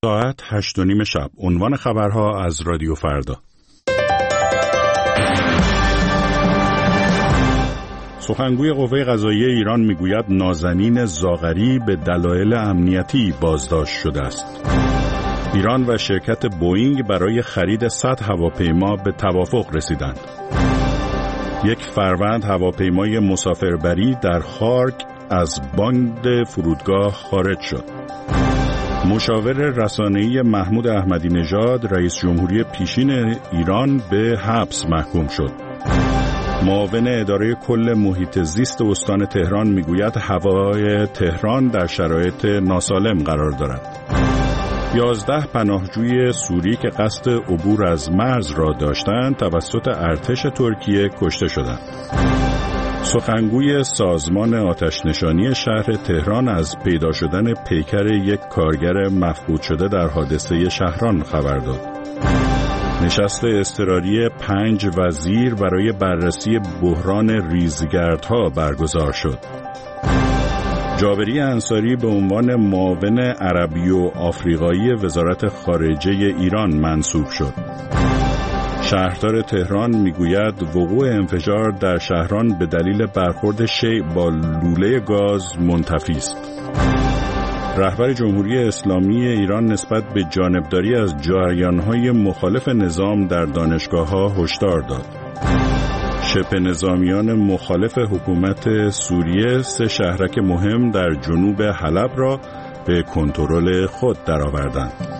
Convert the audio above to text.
ساعت 8:30 شب. عنوان خبرها از رادیو فردا. سخنگوی قوه قضاییه ایران میگوید نازنین زاغری به دلایل امنیتی بازداشت شده است. ایران و شرکت بوئینگ برای خرید 100 هواپیما به توافق رسیدند. 1 فروند هواپیمای مسافربری در خارک از باند فرودگاه خارج شد. مشاور رسانه‌ای محمود احمدی نژاد رئیس جمهوری پیشین ایران به حبس محکوم شد. معاون اداره کل محیط زیست استان تهران میگوید هوای تهران در شرایط ناسالم قرار دارد. 11 پناهجوی سوری که قصد عبور از مرز را داشتند توسط ارتش ترکیه کشته شدند. سخنگوی سازمان آتش‌نشانی شهر تهران از پیدا شدن پیکر 1 کارگر مفقود شده در حادثه شهران خبر داد. نشست اضطراری 5 وزیر برای بررسی بحران ریزگردها برگزار شد. جابری انصاری به عنوان معاون عربی و آفریقایی وزارت خارجه ایران منصوب شد. شهردار تهران میگوید وقوع انفجار در شهران به دلیل برخورد شیء با لوله گاز منتفی است. رهبر جمهوری اسلامی ایران نسبت به جانبداری از جریان‌های مخالف نظام در دانشگاه‌ها هشدار داد. شبه نظامیان مخالف حکومت سوریه 3 شهرک مهم در جنوب حلب را به کنترل خود درآوردند.